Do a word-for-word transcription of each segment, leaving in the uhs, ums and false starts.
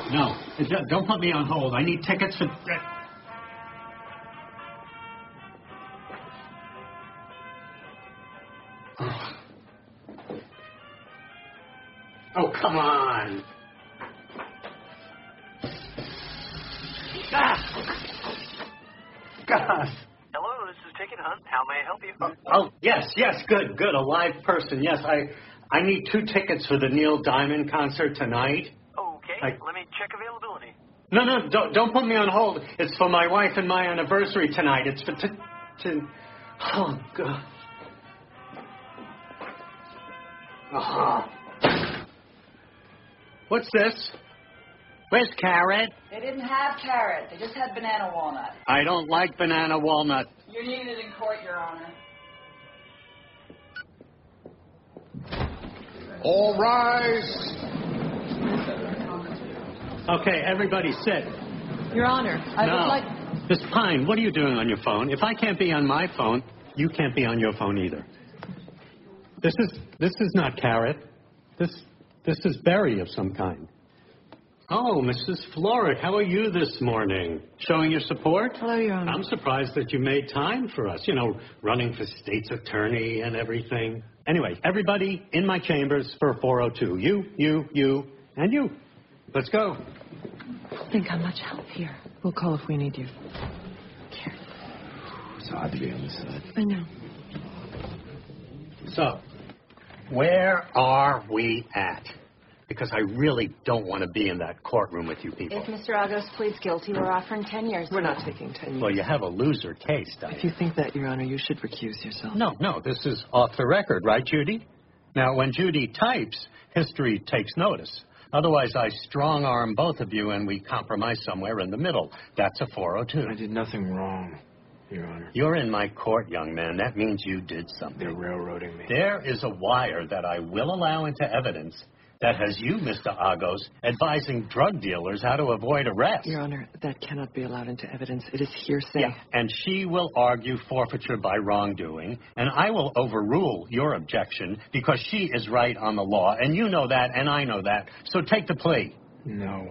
No, don't put me on hold. I need tickets for... Oh, oh come on. Ah! God. Hello, this is Ticket Hunt. How may I help you? Oh, oh, yes, yes, good, good. A live person. Yes, I I need two tickets for the Neil Diamond concert tonight. Okay, I, let me check availability. No, no, don't, don't put me on hold. It's for my wife and my anniversary tonight. It's for... T- t- oh, God. Uh-huh. What's this? Where's carrot? They didn't have carrot. They just had banana walnut. I don't like banana walnut. You're needed in court, Your Honor. All rise. Okay, everybody sit. Your Honor, I no. would like... Miss Pine, what are you doing on your phone? If I can't be on my phone, you can't be on your phone either. This is this is not carrot. This this is berry of some kind. Oh, Missus Florrick, how are you this morning? Showing your support? Hello, Your Honor. I'm surprised that you made time for us. You know, running for state's attorney and everything. Anyway, everybody in my chambers for four oh two. You, you, you, and you. Let's go. I don't think I'm much help here. We'll call if we need you. Carrot. It's hard to be on this side. I know. So, where are we at? Because I really don't want to be in that courtroom with you people. If Mister Agos pleads guilty, we're offering ten years. We're not taking ten years. Well, you have a loser case, Diane. If you think that, Your Honor, you should recuse yourself. No, no, this is off the record, right, Judy? Now, when Judy types, history takes notice. Otherwise, I strong-arm both of you and we compromise somewhere in the middle. That's a four oh two. I did nothing wrong, Your Honor. You're in my court, young man. That means you did something. They're railroading me. There is a wire that I will allow into evidence that has you, Mister Agos, advising drug dealers how to avoid arrest. Your Honor, that cannot be allowed into evidence. It is hearsay. Yeah, and she will argue forfeiture by wrongdoing, and I will overrule your objection because she is right on the law, and you know that, and I know that. So take the plea. No.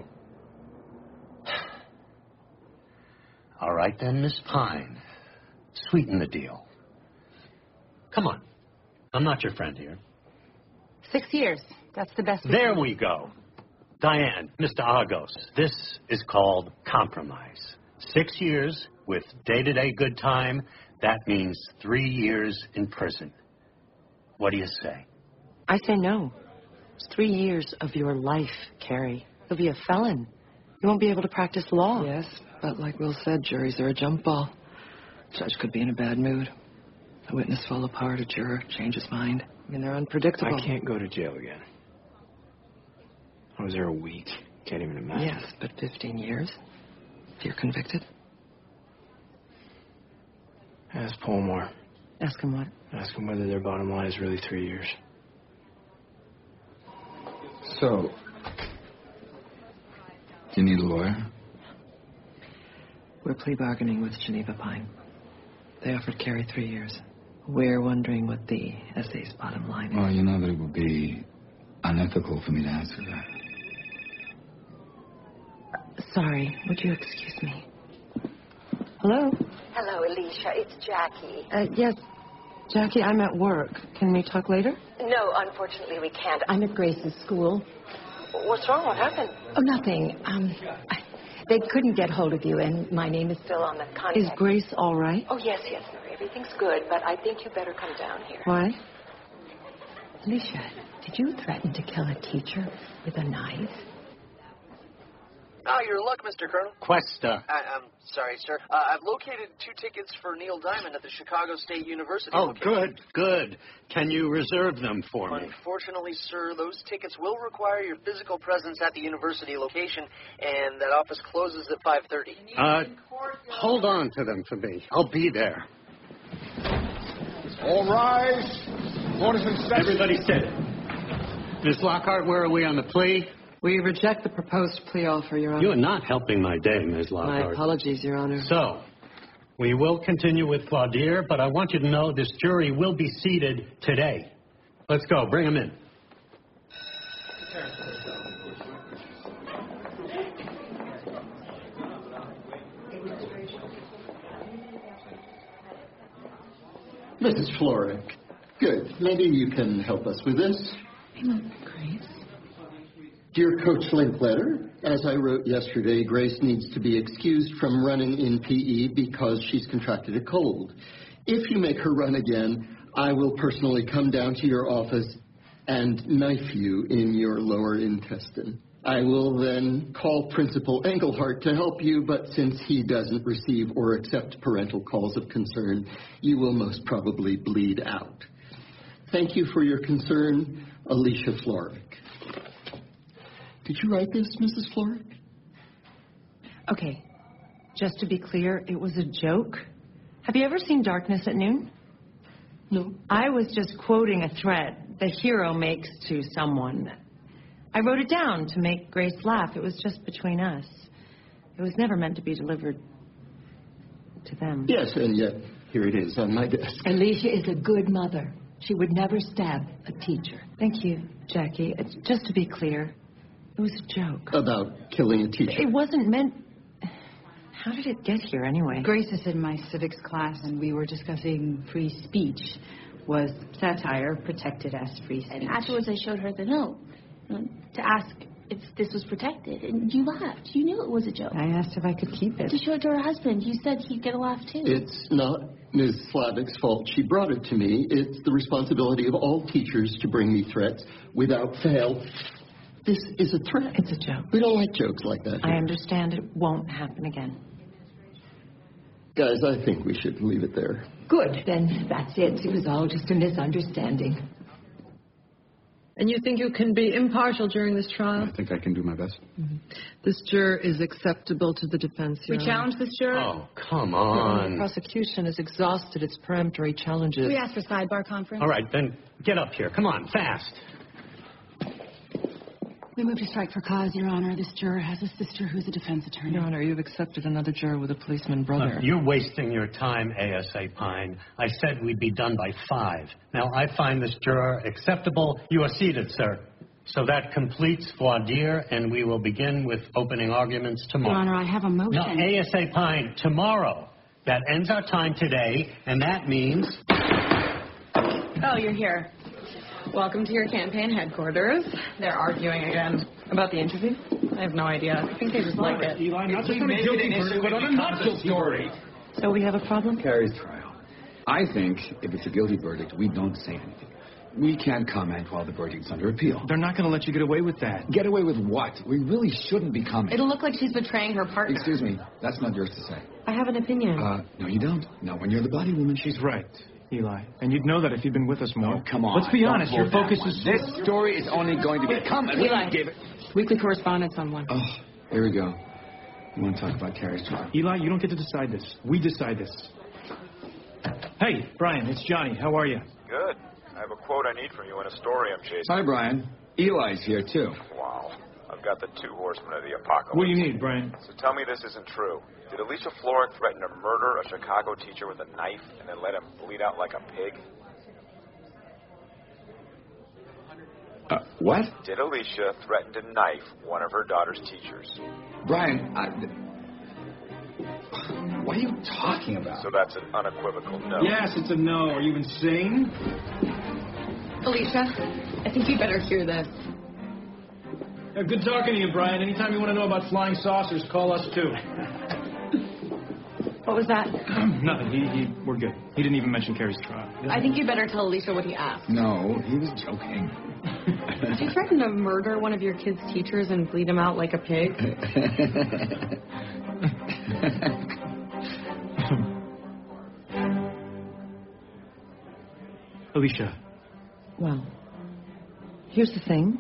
All right, then, Miss Pine. Sweeten the deal. Come on. I'm not your friend here. Six years. That's the best. We there can. we go. Diane, Mister Agos, this is called compromise. Six years with day-to-day good time, that means three years in prison. What do you say? I say no. It's three years of your life, Carrie. You'll be a felon. You won't be able to practice law. Yes, but like Will said, juries are a jump ball. Judge could be in a bad mood. A witness fall apart, a juror change his mind. I mean, they're unpredictable. I can't go to jail again. I was there a week. Can't even imagine. Yes, but fifteen years? If you're convicted? Ask Polmore. Ask him what? Ask him whether their bottom line is really three years. So, do you need a lawyer? We're plea bargaining with Geneva Pine. They offered Carrie three years. We're wondering what the essay's bottom line is. Well, you know that it would be unethical for me to answer that. Sorry, would you excuse me? Hello? Hello, Alicia. It's Jackie. Uh, yes, Jackie, I'm at work. Can we talk later? No, unfortunately, we can't. I'm at Grace's school. What's wrong? What happened? Oh, nothing. Um, I, they couldn't get hold of you, and my name is... Still on the contact. Is Grace all right? Oh, yes, yes, Mary. Everything's good, but I think you better come down here. Why? Alicia, did you threaten to kill a teacher with a knife? Oh, your luck, Mister Colonel. Cuesta. I, I'm sorry, sir. Uh, I've located two tickets for Neil Diamond at the Chicago State University Oh, location. good, good. Can you reserve them for me? Unfortunately, sir, those tickets will require your physical presence at the university location, and that office closes at five thirty. Uh, hold on to them for me. I'll be there. All rise. Court is in session. Everybody sit. Miss Lockhart, where are we on the plea? We reject the proposed plea offer, Your Honor. You are not helping my day, Miss Lockhart. My apologies, Your Honor. So, we will continue with Claudier, but I want you to know this jury will be seated today. Let's go. Bring them in. Missus Florek. Good. Maybe you can help us with this. Grace. Dear Coach Linkletter, as I wrote yesterday, Grace needs to be excused from running in P E because she's contracted a cold. If you make her run again, I will personally come down to your office and knife you in your lower intestine. I will then call Principal Engelhardt to help you, but since he doesn't receive or accept parental calls of concern, you will most probably bleed out. Thank you for your concern, Alicia Florek. Did you write this, Missus Florek? Okay, just to be clear, it was a joke. Have you ever seen Darkness at Noon? No. I was just quoting a threat the hero makes to someone. I wrote it down to make Grace laugh. It was just between us. It was never meant to be delivered to them. Yes, and yet here it is on my desk. Alicia is a good mother. She would never stab a teacher. Thank you, Jackie. It's just to be clear, it was a joke. About killing a teacher. It wasn't meant... How did it get here anyway? Grace is in my civics class, and we were discussing free speech. Was satire protected as free speech? And afterwards I showed her the note to ask if this was protected, and you laughed. You knew it was a joke. I asked if I could keep it. To show it to her husband. You said he'd get a laugh, too. It's not Miz Slavik's fault. She brought it to me. It's the responsibility of all teachers to bring me threats without fail. This is a threat. It's a joke. We don't like jokes like that here. I understand it won't happen again. Guys, I think we should leave it there. Good. Then that's it. It was all just a misunderstanding. And you think you can be impartial during this trial? I think I can do my best. Mm-hmm. This juror is acceptable to the defense, Your We Honor. challenge this juror? Oh, come on. The prosecution has exhausted its peremptory challenges. We asked for sidebar conference. All right, then get up here. Come on, fast. We move to strike for cause, Your Honor. This juror has a sister who's a defense attorney. Your Honor, you've accepted another juror with a policeman brother. Look, you're wasting your time, A S A Pine. I said we'd be done by five. Now, I find this juror acceptable. You are seated, sir. So that completes voir dire, and we will begin with opening arguments tomorrow. Your Honor, I have a motion. No, A S A Pine, tomorrow. That ends our time today, and that means... Oh, you're here. Welcome to your campaign headquarters. They're arguing again. About the interview? I have no idea. I think they just like it. Eli, not just on a guilty verdict, but on a not guilty story. So we have a problem? Carrie's trial. I think if it's a guilty verdict, we don't say anything. We can't comment while the verdict's under appeal. They're not going to let you get away with that. Get away with what? We really shouldn't be commenting. It'll look like she's betraying her partner. Excuse me. That's not yours to say. I have an opinion. Uh, no, you don't. Not when you're the body woman. She's right, Eli. And you'd know that if you'd been with us more. Oh, come on. Let's be Don't honest. Your hold focus that is... one. This story is only going to become... And Eli, we gave it... weekly correspondence on one. Oh, here we go. You want to talk about Carrie's trial? Eli, you don't get to decide this. We decide this. Hey, Brian, it's Johnny. How are you? Good. I have a quote I need from you and a story I'm chasing. Hi, Brian. Eli's here, too. Wow. I've got the two horsemen of the apocalypse. What do you need, Brian? So tell me this isn't true. Did Alicia Florek threaten to murder a Chicago teacher with a knife and then let him bleed out like a pig? Uh, what? Did Alicia threaten to knife one of her daughter's teachers? Brian, I... What are you talking about? So that's an unequivocal no. Yes, it's a no. Are you insane? Alicia, I think you better hear this. Uh, good talking to you, Brian. Anytime you want to know about flying saucers, call us, too. What was that? Nothing. He, he, we're good. He didn't even mention Carrie's trial. I think you better tell Alicia what he asked. No, he was joking. Did you threaten to murder one of your kids' teachers and bleed him out like a pig? Alicia. Well, here's the thing.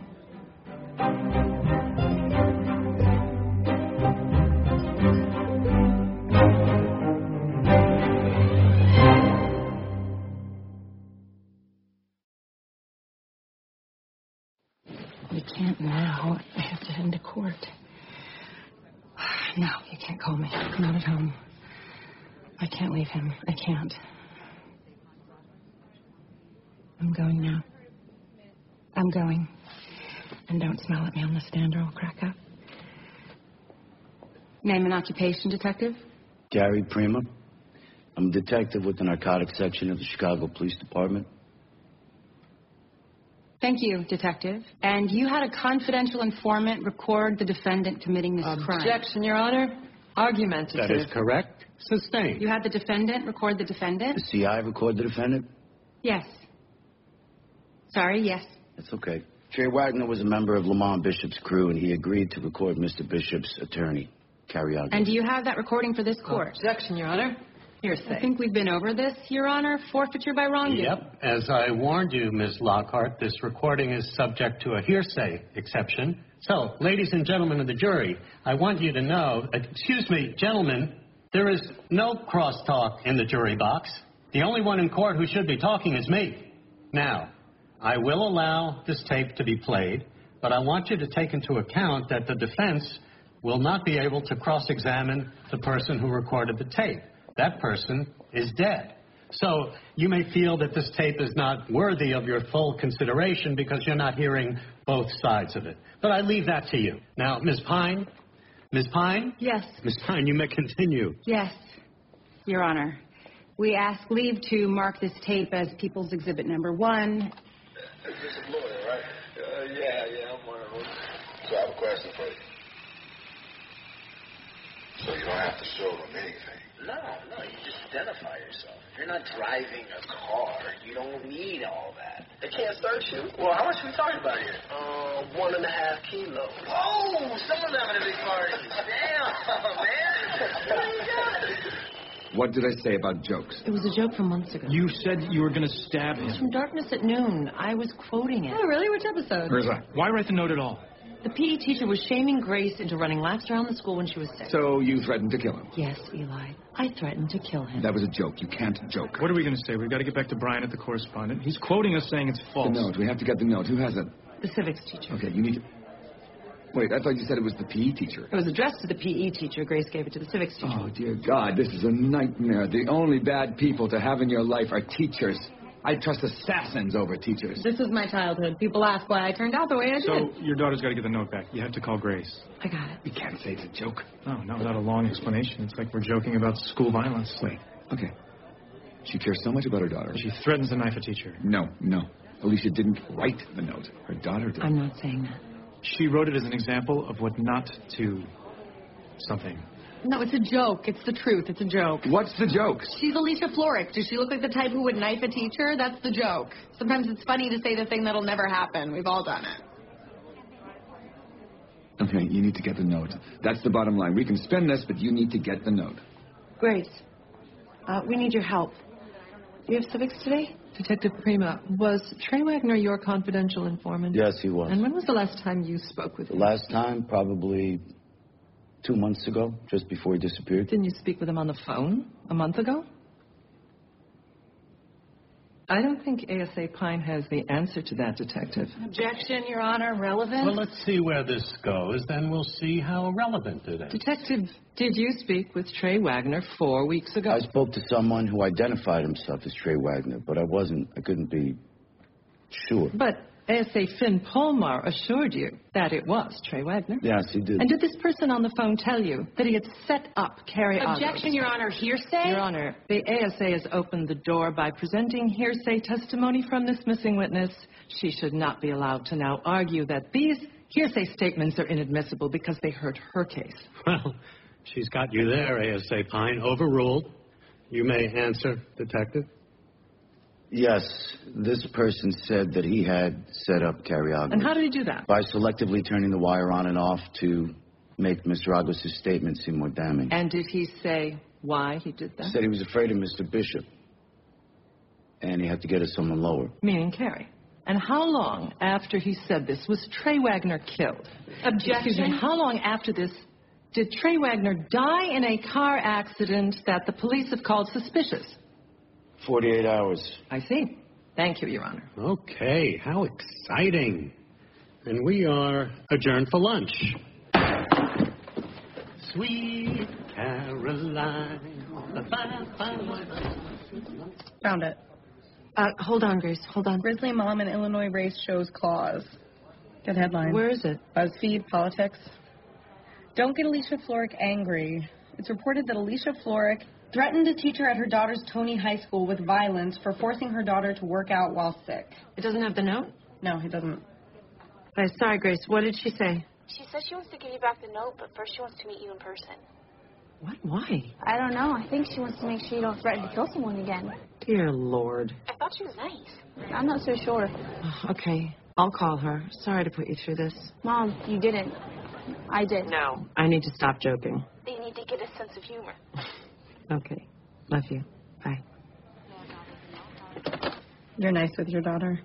We can't now. I have to head into court. No, you can't call me. I'm not at home. I can't leave him. I can't. I'm going now. I'm going. And don't smile at me on the stand or I'll crack up. Name and occupation, detective? Gary Prima. I'm a detective with the narcotics section of the Chicago Police Department. Thank you, Detective. And you had a confidential informant record the defendant committing this crime. Objection, Your Honor. Argumentative. That is correct. Sustained. You had the defendant record the defendant? The C I record the defendant? Yes. Sorry, yes. That's okay. Trey Wagner was a member of Lamont Bishop's crew, and he agreed to record Mister Bishop's attorney, Cariaga. And do you have that recording for this court? Objection, Your Honor. Hearsay. I think we've been over this, Your Honor. Forfeiture by wrongdoing. Yep. As I warned you, Miz Lockhart, this recording is subject to a hearsay exception. So, ladies and gentlemen of the jury, I want you to know, uh, excuse me, gentlemen, there is no crosstalk in the jury box. The only one in court who should be talking is me. Now, I will allow this tape to be played, but I want you to take into account that the defense will not be able to cross-examine the person who recorded the tape. That person is dead. So you may feel that this tape is not worthy of your full consideration because you're not hearing both sides of it. But I leave that to you. Now, Miz Pine? Miz Pine? Yes. Miz Pine, you may continue. Yes, Your Honor. We ask leave to mark this tape as People's Exhibit Number One. This is a lawyer, right? Uh, yeah, yeah, I'm one of them. So I have a question for you. So you don't have to show them anything. No, no, you just identify yourself. If you're not driving a car, you don't need all that. They can't search you. Well, how much are we talking about here? Uh, one and a half kilos. Oh, someone's having a big party. Damn, man. What did I say about jokes? It was a joke from months ago. You said you were going to stab It was him. from Darkness at Noon. I was quoting it. Oh, really? Which episode? Where's that? Why write the note at all? The P E teacher was shaming Grace into running laps around the school when she was sick. So you threatened to kill him? Yes, Eli. I threatened to kill him. That was a joke. You can't joke. What are we going to say? We've got to get back to Brian at the correspondent. He's quoting us saying it's false. The note. We have to get the note. Who has it? The civics teacher. Okay, you need to... Wait, I thought you said it was the P E teacher. It was addressed to the P E teacher. Grace gave it to the civics teacher. Oh, dear God, this is a nightmare. The only bad people to have in your life are teachers. I trust assassins over teachers. This is my childhood. People ask why I turned out the way I did. So your daughter's got to get the note back. You have to call Grace. I got it. We can't say it's a joke. No, not without a long explanation. It's like we're joking about school violence. Wait, okay. She cares so much about her daughter. She threatens to knife a teacher. No, no. Alicia didn't write the note. Her daughter did. I'm not saying that. She wrote it as an example of what not to something. No, it's a joke. It's the truth. It's a joke. What's the joke? She's Alicia Florrick. Does she look like the type who would knife a teacher? That's the joke. Sometimes it's funny to say the thing that'll never happen. We've all done it. Okay, you need to get the note. That's the bottom line. We can spend this, but you need to get the note. Grace, uh, we need your help. Do you have civics today? Detective Prima, was Trey Wagner your confidential informant? Yes, he was. And when was the last time you spoke with The him? last time, probably two months ago, just before he disappeared. Didn't you speak with him on the phone a month ago? I don't think A S A Pine has the answer to that, Detective. Objection, Your Honor. Relevant? Well, let's see where this goes, then we'll see how relevant it is. Detective, did you speak with Trey Wagner four weeks ago? I spoke to someone who identified himself as Trey Wagner, but I wasn't, I couldn't be sure. But A S A Finn Polmar assured you that it was Trey Wagner. Yes, he did. And did this person on the phone tell you that he had set up Carrie Agos? Objection, Your Honor. Hearsay? Your Honor, the A S A has opened the door by presenting hearsay testimony from this missing witness. She should not be allowed to now argue that these hearsay statements are inadmissible because they hurt her case. Well, she's got you there, A S A Pine. Overruled. You may answer, Detective. Yes, this person said that he had set up Carrie Agos. And how did he do that? By selectively turning the wire on and off to make Mister Agos' statement seem more damning. And did he say why he did that? He said he was afraid of Mister Bishop, and he had to get it someone lower. Meaning Carrie. And how long after he said this was Trey Wagner killed? Objection. Excuse me, how long after this did Trey Wagner die in a car accident that the police have called suspicious? forty-eight hours. I see. Thank you, Your Honor. Okay, how exciting. And we are adjourned for lunch. Sweet Caroline. Found it. Uh, hold on, Grace. Hold on. Grizzly mom in Illinois race shows claws. Good headline. Where is it? BuzzFeed, politics. Don't get Alicia Florrick angry. It's reported that Alicia Florrick Threatened a teacher at her daughter's Tony High School with violence for forcing her daughter to work out while sick. It doesn't have the note? No, it doesn't. Uh, sorry, Grace. What did she say? She says she wants to give you back the note, but first she wants to meet you in person. What? Why? I don't know. I think she wants to make sure you don't threaten to kill someone again. Dear Lord. I thought she was nice. I'm not so sure. Uh, okay. I'll call her. Sorry to put you through this. Mom, you didn't. I did. No. I need to stop joking. They need to get a sense of humor. Okay. Love you. Bye. You're nice with your daughter.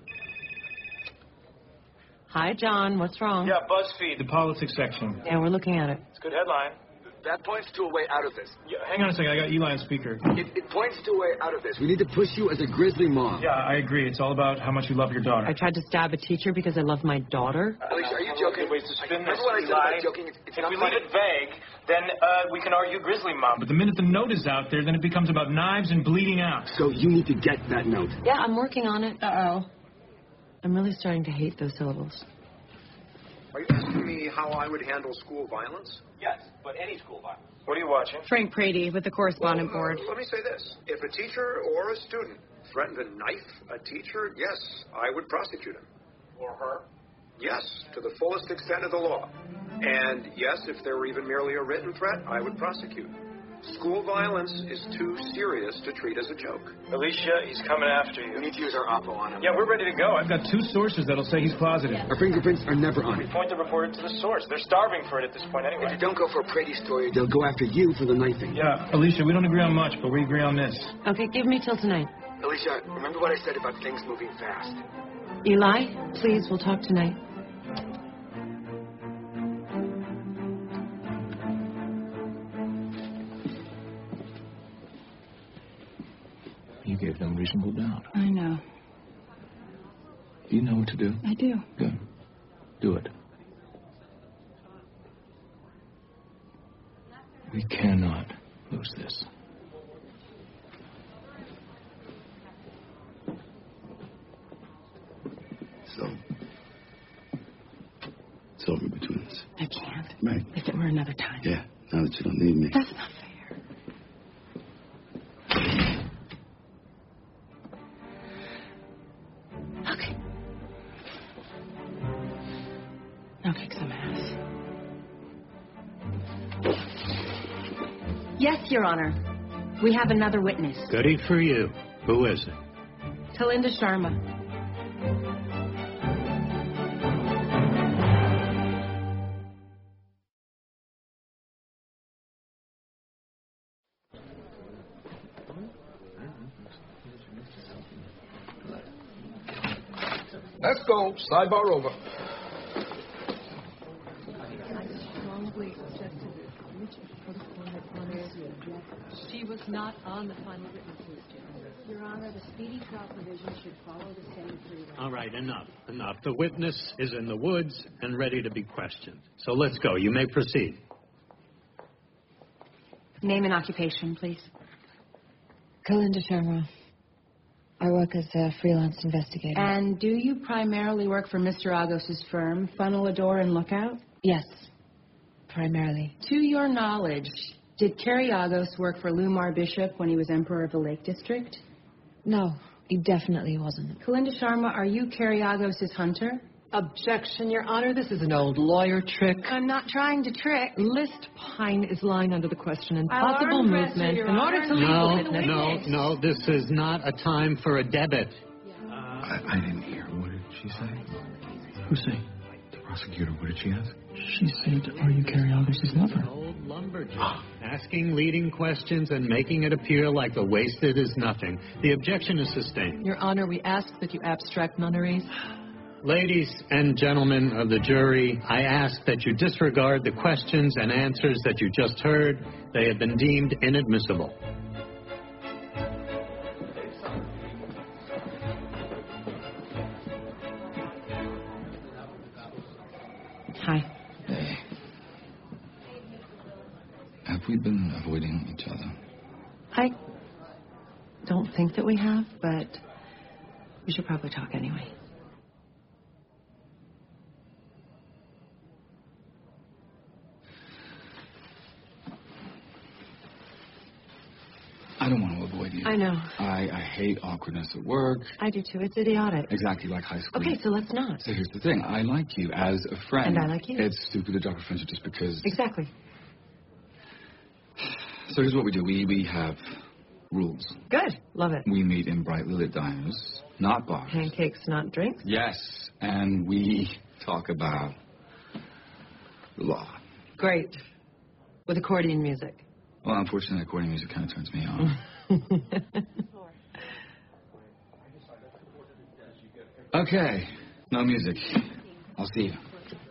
Hi, John. What's wrong? Yeah, BuzzFeed, the politics section. Yeah, we're looking at it. It's a good headline. That points to a way out of this. Yeah, hang on a second. I got Eli on speaker. It, it points to a way out of this. We need to push you as a grizzly mom. Yeah, I agree. It's all about how much you love your daughter. I tried to stab a teacher because I love my daughter. Uh, Alicia, are you joking? Ways to spin this, Remember what I said Eli? about joking? It's, it's if not we leave funny. it vague, then uh, we can argue grizzly mom. But the minute the note is out there, then it becomes about knives and bleeding out. So you need to get that note. Yeah, I'm working on it. Uh-oh. I'm really starting to hate those syllables. Are you asking me how I would handle school violence? Yes, but any school violence. What are you watching? Frank Brady with the correspondent well, uh, board. Let me say this. If a teacher or a student threatened to knife a teacher, yes, I would prosecute him. Or her? Yes, to the fullest extent of the law. And yes, if there were even merely a written threat, I would prosecute. School violence is too serious to treat as a joke. Alicia, he's coming after you. We need to use our oppo on him. Yeah, we're ready to go. I've got two sources that'll say he's closeted. Our fingerprints are never on it. Point the reporter to the source. They're starving for it at this point anyway. If you don't go for a Brady story, They'll go after you for the knifing. Yeah, Alicia, we don't agree on much, but we agree on this. Okay, give me till tonight. Alicia, remember what I said about things moving fast? Eli, please, we'll talk tonight. You gave them reasonable doubt. I know. Do you know what to do? I do. Good. Do it. We cannot lose this. So, it's over between us. I can't. Right. If it were another time. Yeah, now that you don't need me. That's not fair. Okay. I'll kick some ass. Yes, Your Honor. We have another witness. Goody for you. Who is it? Kalinda Sharma. Let's go. Sidebar over. She was not on the final witness list, Your Your Honor, the speedy trial provision should follow the same three. All right, enough, enough. The witness is in the woods and ready to be questioned. So let's go. You may proceed. Name and occupation, please. Kalinda Sharma. I work as a freelance investigator. And do you primarily work for Mister Agos' firm, Funnel Adore and Lookout? Yes, primarily. To your knowledge, did Kerry Agos work for Lumar Bishop when he was Emperor of the Lake District? No, he definitely wasn't. Kalinda Sharma, are you Kerry Agos' hunter? Objection, Your Honor. This is an old lawyer trick. I'm not trying to trick. List Pine is lying under the question and I'll possible arm wrestle, movement Your in order Honor. to leave No, with a no, witness. no, this is not a time for a debit. I, I didn't hear. What did she say? Who say? The prosecutor. What did she ask? She said, are you Kerry Agos' lover? Old lumberjack, asking leading questions and making it appear like the wasted is nothing. The objection is sustained. Your Honor, we ask that you abstract nunneries. Ladies and gentlemen of the jury, I ask that you disregard the questions and answers that you just heard. They have been deemed inadmissible. Hi. Hey. Have we been avoiding each other? I don't think that we have, but we should probably talk anyway. I don't want to avoid you. I know. I, I hate awkwardness at work. I do too. It's idiotic. Exactly like high school. Okay, so let's not. So here's the thing. I like you as a friend. And I like you. It's stupid to drop a friendship just because... Exactly. So here's what we do. We, we have rules. Good. Love it. We meet in brightly lit diners, not bars. Pancakes, not drinks? Yes. And we talk about law. Great. With accordion music. Well, unfortunately, accordion music kind of turns me on. Okay. No music. I'll see you.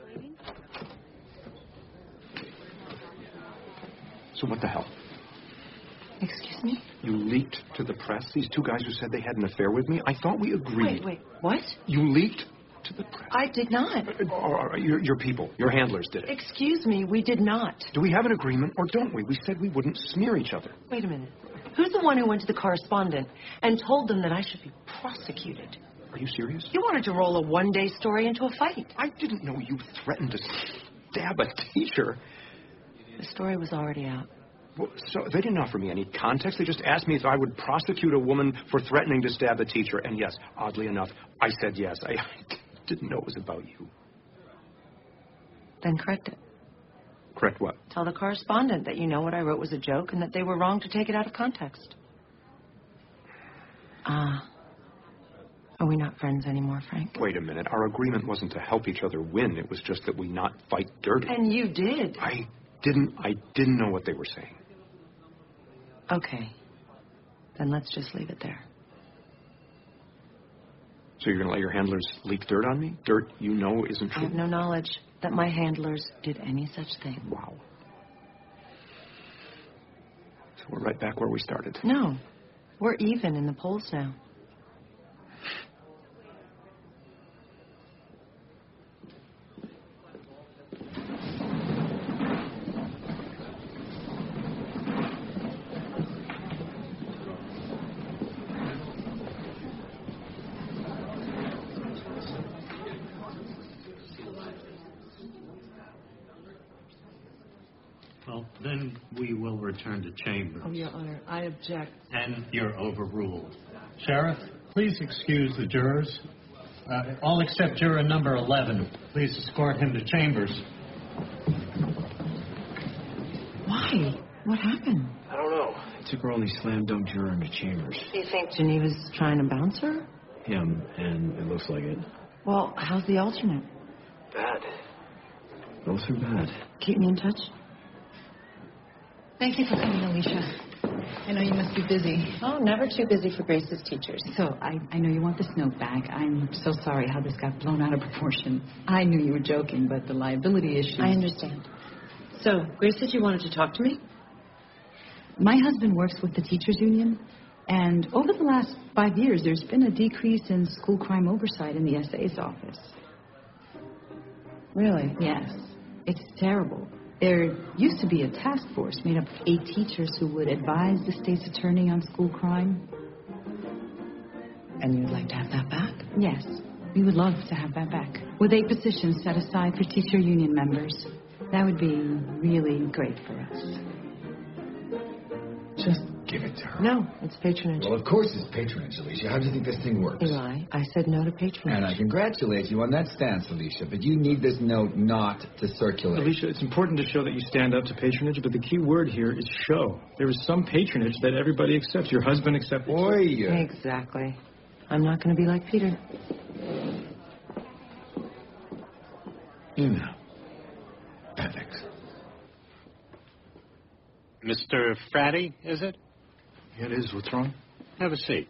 So what the hell? Excuse me? You leaked to the press these two guys who said they had an affair with me? I thought we agreed. Wait, wait. What? You leaked to the press. I did not. Or, or, your, your people, your handlers did it. Excuse me, we did not. Do we have an agreement or don't we? We said we wouldn't smear each other. Wait a minute. Who's the one who went to the correspondent and told them that I should be prosecuted? Are you serious? You wanted to roll a one-day story into a fight. I didn't know you threatened to stab a teacher. The story was already out. Well, so they didn't offer me any context. They just asked me if I would prosecute a woman for threatening to stab a teacher. And yes, oddly enough, I said yes. I, I didn't know it was about you. Then correct it. Correct what? Tell the correspondent that you know what I wrote was a joke and that they were wrong to take it out of context. Ah. Are we not friends anymore, Frank? Wait a minute. Our agreement wasn't to help each other win. It was just that we not fight dirty. And you did. I didn't. I didn't know what they were saying. Okay. Then let's just leave it there. So you're going to let your handlers leak dirt on me? Dirt you know isn't true? I have no knowledge that my handlers did any such thing. Wow. So we're right back where we started. No. We're even in the polls now. Well, then we will return to chambers. Oh, Your Honor, I object. And you're overruled. Sheriff, please excuse the jurors. Uh, all except juror number eleven. Please escort him to chambers. Why? What happened? I don't know. I took her only slam dunk juror into chambers. Do you think Geneva's trying to bounce her? Him, and it looks like it. Well, how's the alternate? Bad. Both are bad. Keep me in touch. Thank you for coming, Alicia. I know you must be busy. Oh, never too busy for Grace's teachers. So, I, I know you want this note back. I'm so sorry how this got blown out of proportion. I knew you were joking, but the liability issue... I understand. So, Grace said you wanted to talk to me? My husband works with the teachers union, and over the last five years, there's been a decrease in school crime oversight in the S A's office. Really? Yes. It's terrible. There used to be a task force made up of eight teachers who would advise the state's attorney on school crime. And you'd like to have that back? Yes, we would love to have that back. With eight positions set aside for teacher union members. That would be really great for us. Just give it to her. No, it's patronage. Well, of course it's patronage, Alicia. How do you think this thing works? Eli, I said no to patronage. And I congratulate you on that stance, Alicia, but you need this note not to circulate. Alicia, it's important to show that you stand up to patronage, but the key word here is show. There is some patronage that everybody accepts. Your husband accepts. Boy, yeah. Exactly. I'm not going to be like Peter. You know. Ethics. Mister Fratty, is it? It is. What's wrong? Have a seat.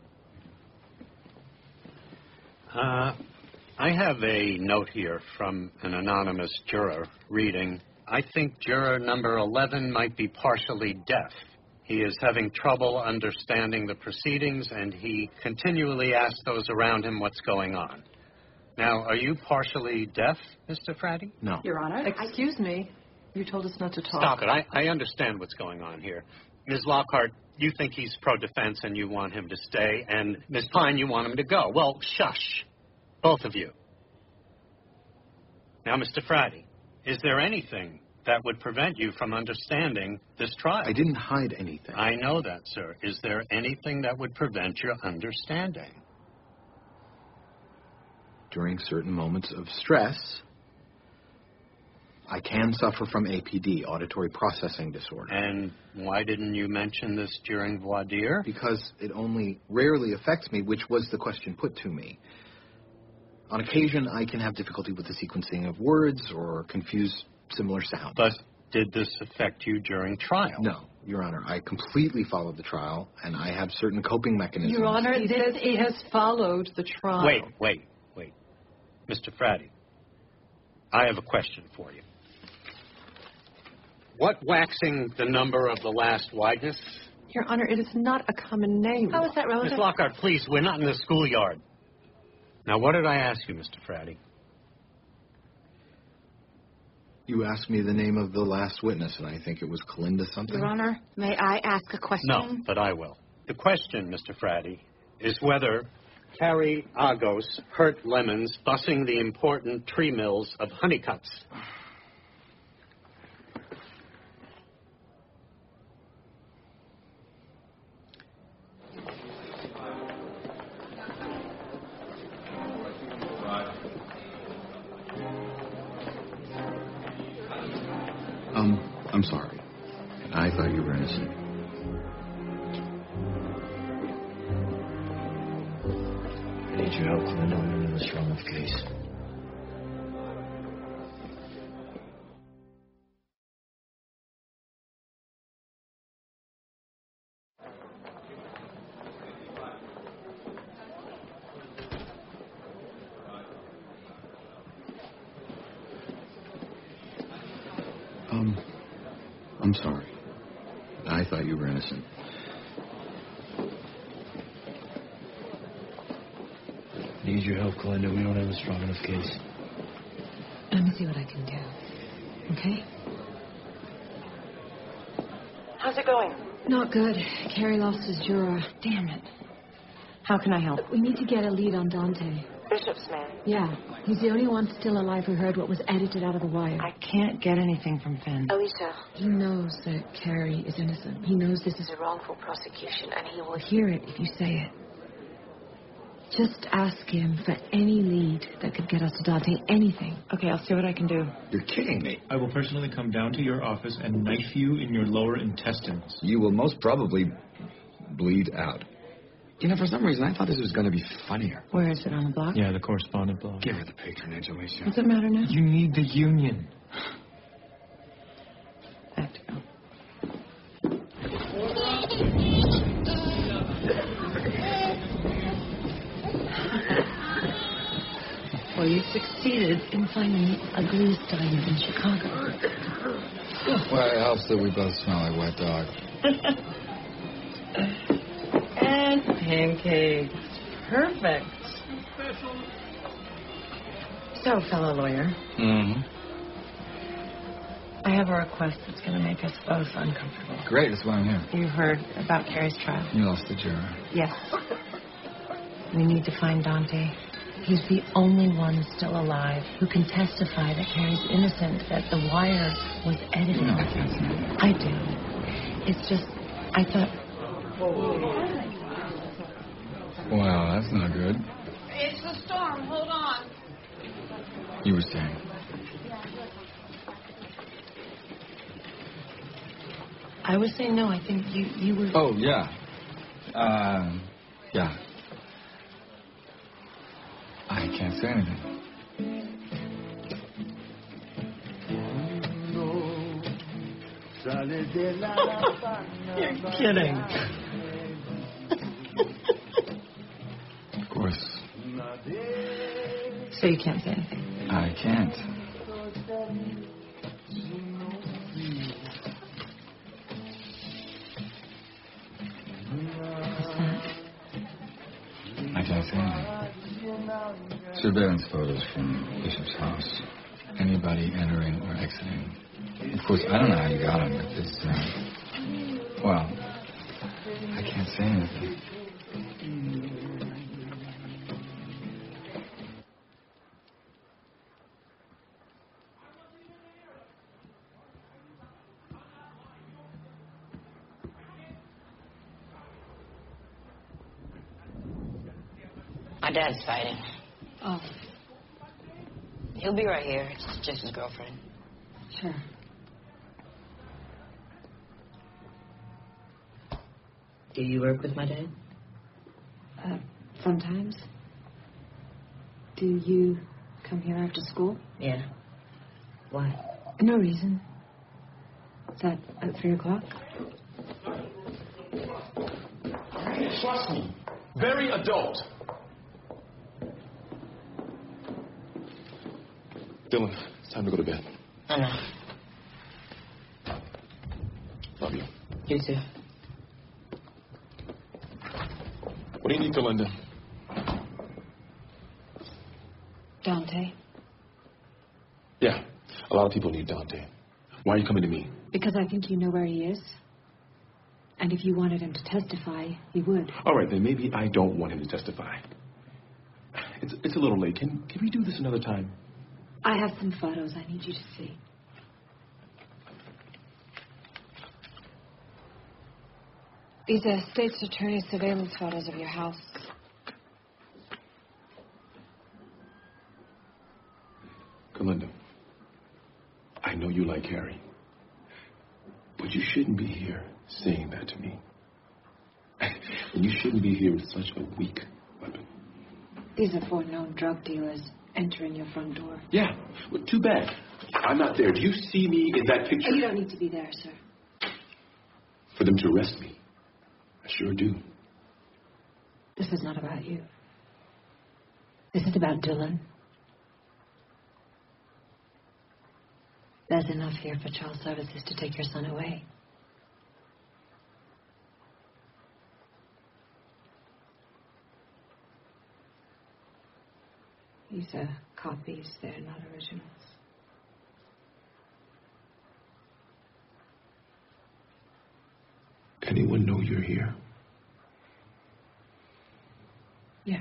Uh, I have a note here from an anonymous juror reading, I think juror number eleven might be partially deaf. He is having trouble understanding the proceedings, and he continually asks those around him what's going on. Now, are you partially deaf, Mister Fratty? No. Your Honor. Excuse me. You told us not to talk. Stop it. I, I understand what's going on here. Miz Lockhart, you think he's pro-defense and you want him to stay, and Miz Pine, you want him to go. Well, shush. Both of you. Now, Mister Fratty, is there anything that would prevent you from understanding this trial. I didn't hide anything. I know that, sir. Is there anything that would prevent your understanding? During certain moments of stress, I can suffer from A P D, auditory processing disorder. And why didn't you mention this during voir dire? Because it only rarely affects me, which was the question put to me. On occasion, I can have difficulty with the sequencing of words or confuse similar sounds. But did this affect you during trial? No, Your Honor. I completely followed the trial, and I have certain coping mechanisms. Your Honor, he says he has followed the trial. Wait, wait, wait. Mister Frati, I have a question for you. What waxing the number of the last wideness? Your Honor, it is not a common name. How is that Miss relevant? Lockhart, please, we're not in the schoolyard. Now, what did I ask you, Mister Frati? You asked me the name of the last witness, and I think it was Kalinda something. Your Honor, may I ask a question? No, but I will. The question, Mister Frati, is whether Carrie Agos hurt Lemons bussing the important tree mills of Honeycutts. Um, I'm sorry. I thought you were innocent. I need your help, Linda. I'm in a strong enough case. Um, I'm sorry. I thought you were innocent. Need your help, Kalinda. We don't have a strong enough case. Let me see what I can do. Okay? How's it going? Not good. Carrie lost his juror. Damn it. How can I help? We need to get a lead on Dante. Bishop's man. Yeah. He's the only one still alive who heard what was edited out of the wire. I can't get anything from Finn. Alicia. He knows that Carrie is innocent. He knows this is a wrongful prosecution, and he will hear it if you say it. Just ask him for any lead that could get us to Dante. Anything. Okay, I'll see what I can do. You're kidding me. I will personally come down to your office and knife you in your lower intestines. You will most probably bleed out. You know, for some reason, I thought this was going to be funnier. Where is it, on the block? Yeah, the correspondent block. Give her the patronage, Alicia. What's it matter now? You need the union. I have to go. Well, you succeeded in finding the ugliest diamond in Chicago. Well, it helps that we both smell like wet dog. And pancakes. Perfect. So, fellow lawyer, Mm-hmm. I have a request that's going to make us both uncomfortable. Great, that's why I'm here. You heard about Carrie's trial? You lost the juror. Yes. We need to find Dante. He's the only one still alive who can testify that Carrie's innocent, that the wire was edited. No, I can't say that. I do. It's just, I thought... Wow, that's not good. It's the storm. Hold on. You were saying. I was saying no, I think you, you were... Oh, yeah. Uh, yeah. I can't say anything. You're kidding. Of course. So you can't say anything? I can't. I can't say anything. Surveillance photos from Bishop's house. Anybody entering or exiting. Of course, I don't know how you got them, but it's, uh, well, I can't say anything. My dad's fighting. Oh, He'll be right here. It's just his girlfriend. sure. Do you work with my dad? Uh, sometimes. Do you come here after school? Yeah. Why? No reason. Is that at three o'clock? Trust me. Very adult. Dylan, it's time to go to bed. I know. Love you. You too. What do you need, Linda? Dante. Yeah, a lot of people need Dante. Why are you coming to me? Because I think you know where he is. And if you wanted him to testify, he would. All right, then maybe I don't want him to testify. It's, it's a little late. Can, can we do this another time? I have some photos I need you to see. These are state's attorney surveillance photos of your house. Galinda, I know you like Harry, but you shouldn't be here saying that to me. And you shouldn't be here with such a weak weapon. These are four known drug dealers entering your front door. Yeah, well, too bad. I'm not there. Do you see me in that picture? Oh, you don't need to be there, sir. For them to arrest me. I sure do. This is not about you. This is about Dylan. There's enough here for child services to take your son away. These are copies. They're not originals. Anyone know you're here? Yeah.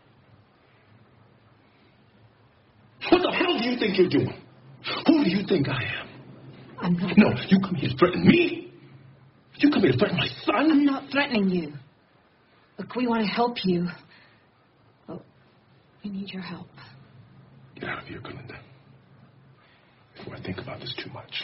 What the hell do you think you're doing? Who do you think I am? I'm not. No, you come here to threaten me? You come here to threaten my son? I'm not threatening you. Look, we want to help you. But we need your help. Get out of here, Galinda. Before I think about this too much.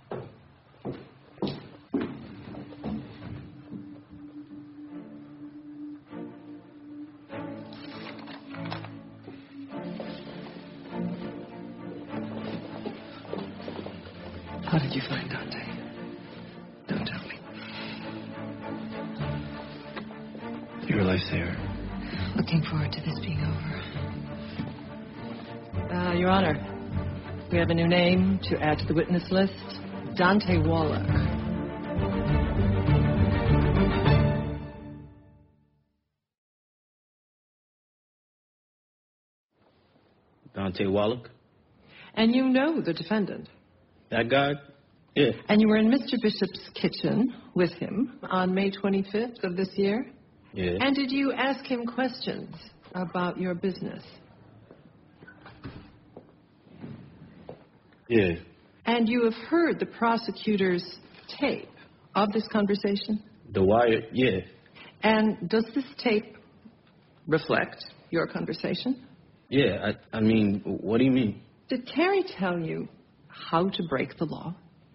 How did you find Dante? Don't tell me. You're a lifesaver. Looking forward to this being over. Uh, Your Honor, we have a new name to add to the witness list. Dante Wallach. Dante Wallach? And you know the defendant. That guy? Yeah. And you were in Mister Bishop's kitchen with him on May twenty-fifth of this year? Yeah. And did you ask him questions about your business? Yeah. And you have heard the prosecutor's tape of this conversation? The Wire? Yeah. And does this tape reflect your conversation? Yeah, I, I mean, what do you mean? Did Carrie tell you how to break the law?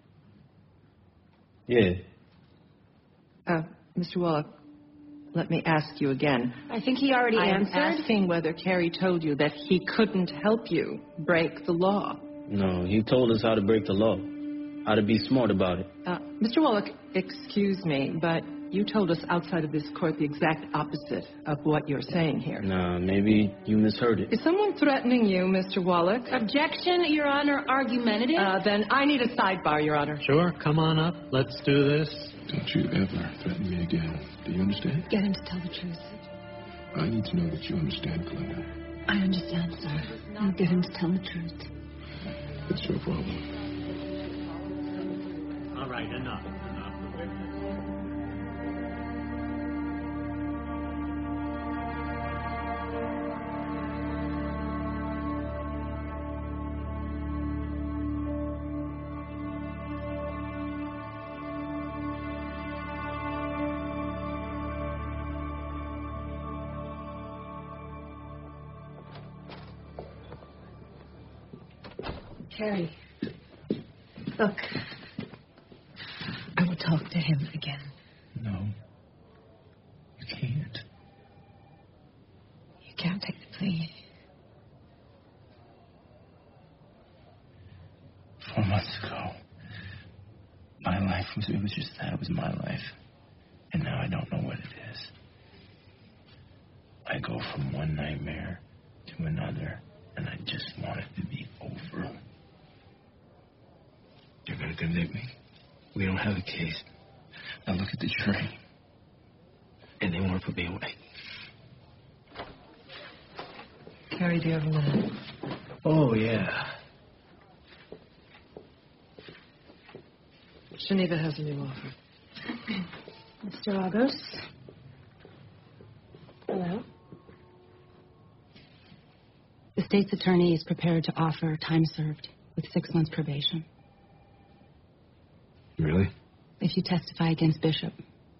Yeah. Uh, Mister Wallach, let me ask you again. I think he already I answered. am asking whether Carrie told you that he couldn't help you break the law. No, he told us how to break the law, how to be smart about it. Uh, Mister Wallach, excuse me, but you told us outside of this court the exact opposite of what you're saying here. Nah, maybe you misheard it. Is someone threatening you, Mister Wallach? Objection, Your Honor, argumentative. Uh, then I need a sidebar, Your Honor. Sure, come on up. Let's do this. Don't you ever threaten me again. Do you understand? Get him to tell the truth. I need to know that you understand, Galinda. I understand, sir. I'll get him to tell the truth. It's your problem. All right, enough. Enough. Carrie, look, I will talk to him again. No. You can't. You can't take the plea. Four months ago, my life was, it was just that. It was my life. And now I don't know what it is. I go from one nightmare to another, and I just want it to be over. You're gonna convict me. We don't have a case. Now look at the jury. And they want to put me away. Carrie, do you have a minute? Oh, yeah. Geneva has a new offer. Mister Agos? Hello? The state's attorney is prepared to offer time served with six months probation. Really? If you testify against Bishop.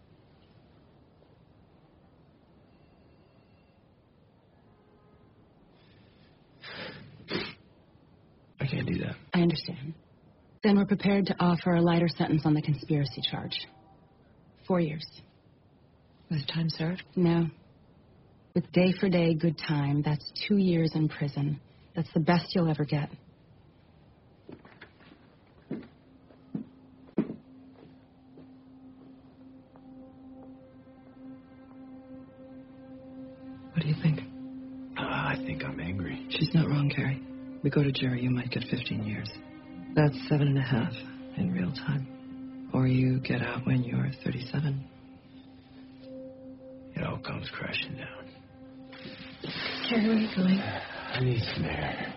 I can't do that. I understand. Then we're prepared to offer a lighter sentence on the conspiracy charge. Four years. With time served? No. With day for day good time, that's two years in prison. That's the best you'll ever get. What do you think? Uh, I think I'm angry. She's not wrong, Carrie. We go to jury, you might get fifteen years. That's seven and a half in real time. Or you get out when you're thirty-seven. It all comes crashing down. Carrie, where are you going? I need some air.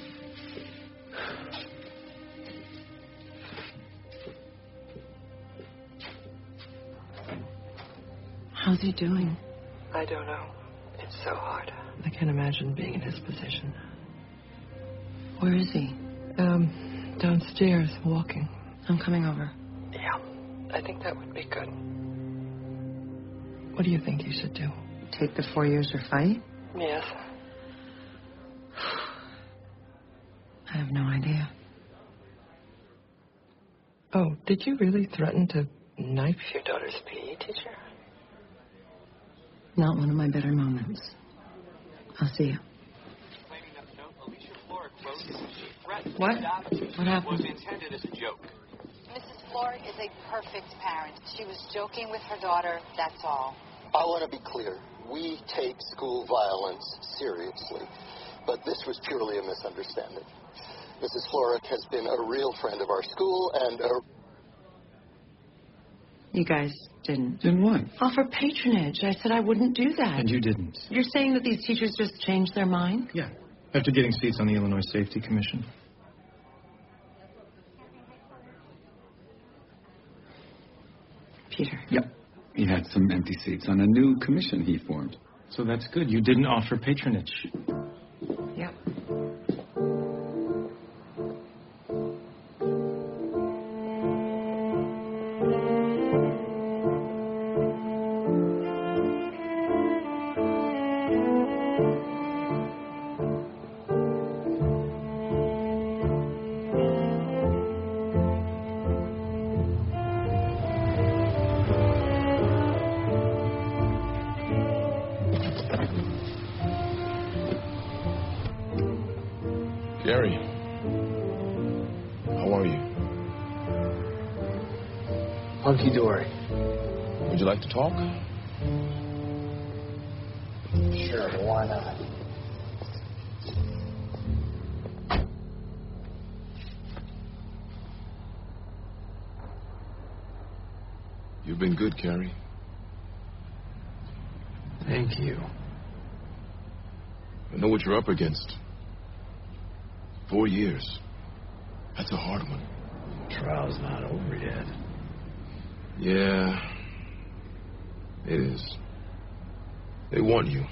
How's he doing? I don't know. It's so hard. I can't imagine being in his position. Where is he? Um, downstairs, walking. I'm coming over. Yeah, I think that would be good. What do you think you should do? Take the four years or fight? Yes. I have no idea. Oh, did you really threaten to knife your daughter's P E teacher? Not one of my better moments. I'll see you. What? What happened? Was intended as a joke. Missus Floric is a perfect parent. She was joking with her daughter, that's all. I want to be clear. We take school violence seriously, but this was purely a misunderstanding. Missus Floric has been a real friend of our school and a... You guys didn't. Didn't what? Offer patronage. I said I wouldn't do that. And you didn't. You're saying that these teachers just changed their mind? Yeah. After getting seats on the Illinois Safety Commission. Peter. Yep. He had some empty seats on a new commission he formed. So that's good. You didn't offer patronage. Yep. Gary, how are you? Hunky-dory. Would you like to talk? Sure, but why not? You've been good, Carrie. Thank you. I know what you're up against. Four years. That's a hard one. Trial's not over yet. Yeah, it is. They want you.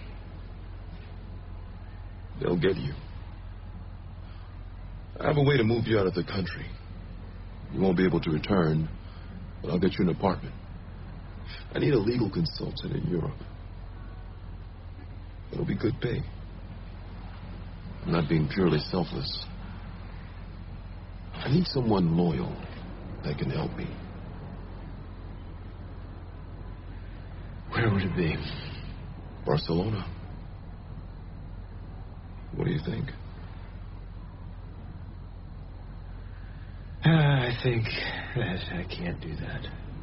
They'll get you. I have a way to move you out of the country. You won't be able to return, but I'll get you an apartment. I need a legal consultant in Europe. It'll be good pay. I'm not being purely selfless. I need someone loyal that can help me. Where would it be? Barcelona. What do you think? Uh, I think that I can't do that.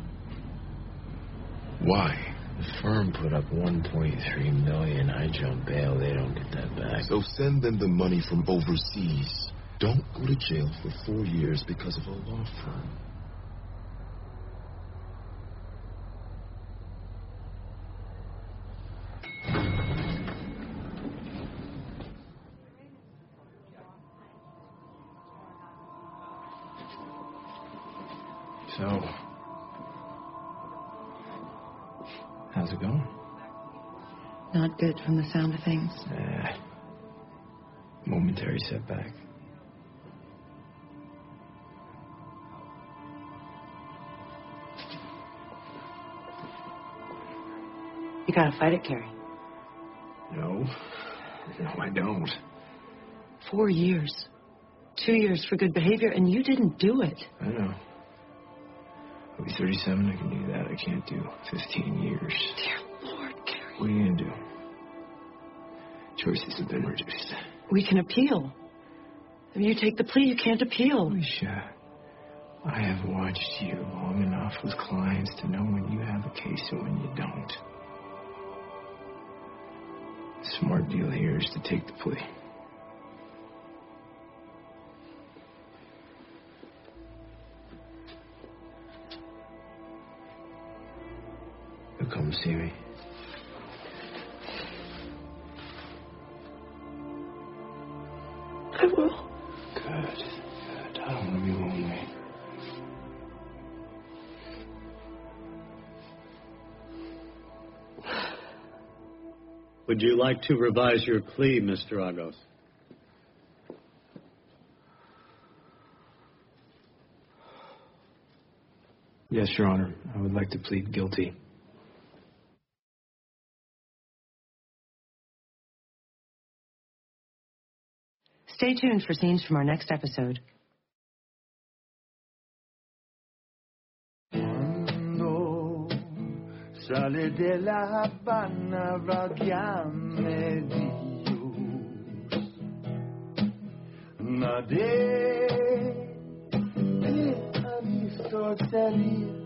Why? The firm put up one point three million. I jump bail. They don't get that back. So send them the money from overseas. Don't go to jail for four years because of a law firm. So, how's it going? Not good from the sound of things. Eh, momentary setback. You gotta fight it, Carrie. No. No, I don't. Four years. Two years for good behavior, and you didn't do it. I know. I'll be thirty-seven, I can do that. I can't do fifteen years. Dear Lord, Carrie. What are you going to do? Choices have been reduced. We can appeal. If you take the plea, you can't appeal. Alicia, I have watched you long enough with clients to know when you have a case and when you don't. The smart deal here is to take the plea. You'll come see me. I will. Good. Good. I don't want to be lonely. Would you like to revise your plea, Mister Agos? Yes, Your Honor. I would like to plead guilty. Stay tuned for scenes from our next episode. Quando sale de la Habana vaghiamo Dios, nadie ha visto salir